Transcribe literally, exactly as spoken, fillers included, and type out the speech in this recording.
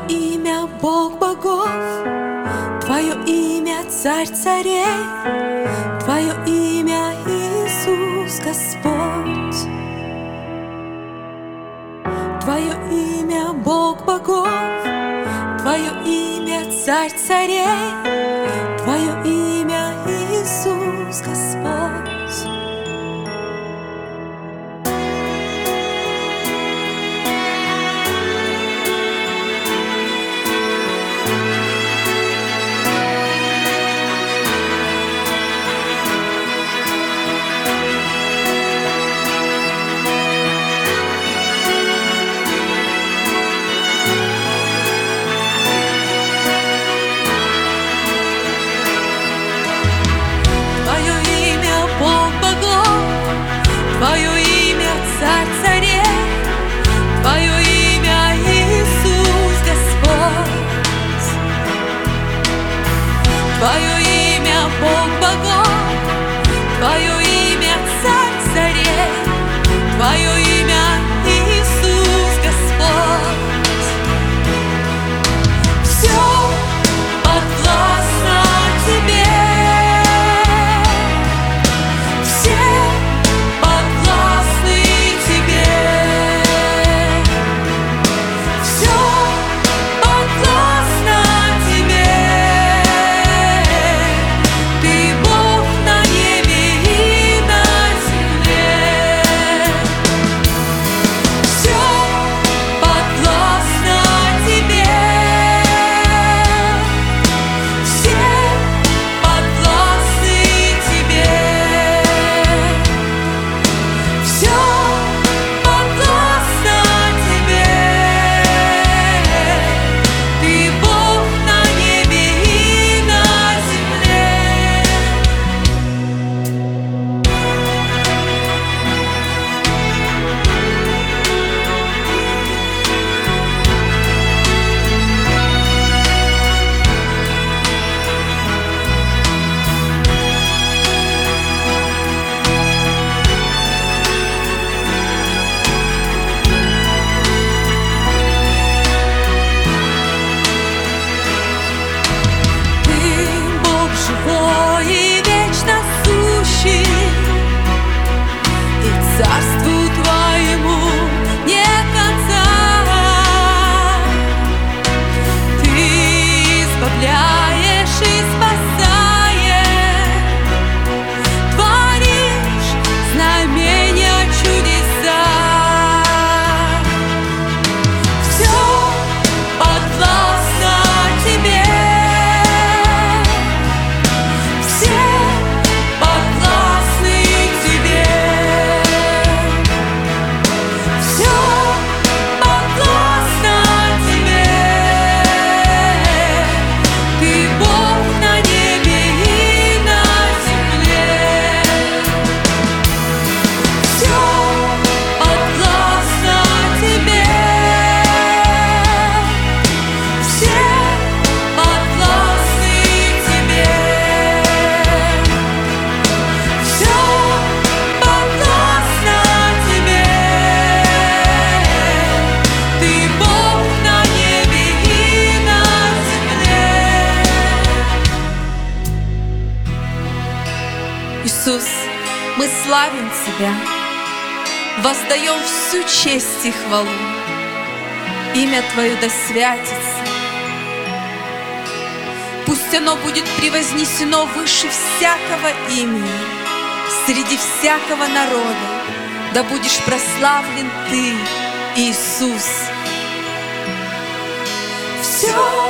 имя Бог богов, Твое имя Царь царей, Твое имя Иисус Господь. Твое имя Бог богов, Твое имя Царь царей, Твое имя Иисус Господь. Твое имя Царь царей, Твое имя Иисус Господь. Твое имя Бог богов, Твое имя Царь царей, Твое имя Иисус Господь. Все подвластно Тебе. Иисус, мы славим Тебя, воздаем всю честь и хвалу. Имя Твое да святится, пусть оно будет превознесено выше всякого имени, среди всякого народа, да будешь прославлен Ты, Иисус. Все